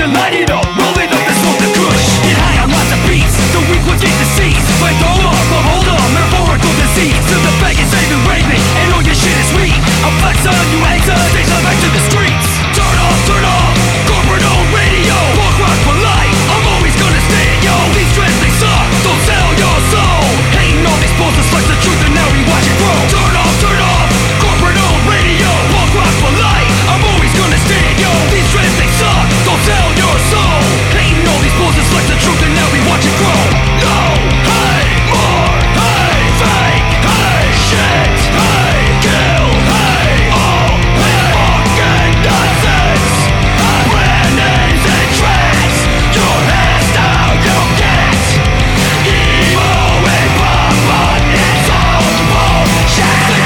the light it up, rolling up the smoke, the kush. Get high on lots of beats, the weak ones get disease. Like throw up, but hold on, metaphorical disease. To the faggots, saving raving, and all your shit is sweet. I'll flex on you haters, they come back to the streets. Turn off, corporate owned radio. Punk rock polite, I'm always gonna stand, yo. These trends, they suck, don't sell your soul. Hating all these bulls, slice the truth and now we watch it grow. Turn off, corporate owned radio. Punk rock polite, I'm always gonna stand, yo. These trends, they suck, don't sell your soul. Hating all these bulls, slice the truth and now we watch it grow. No, hey, more, hey, fake, hey, shit, hey, kill, hey, all, hey, fucking nonsense. Brand names and trends, your hairstyle you get. Emo and pop, but it's all bullshit.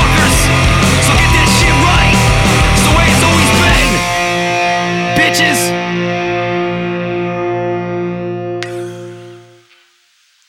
Bitches.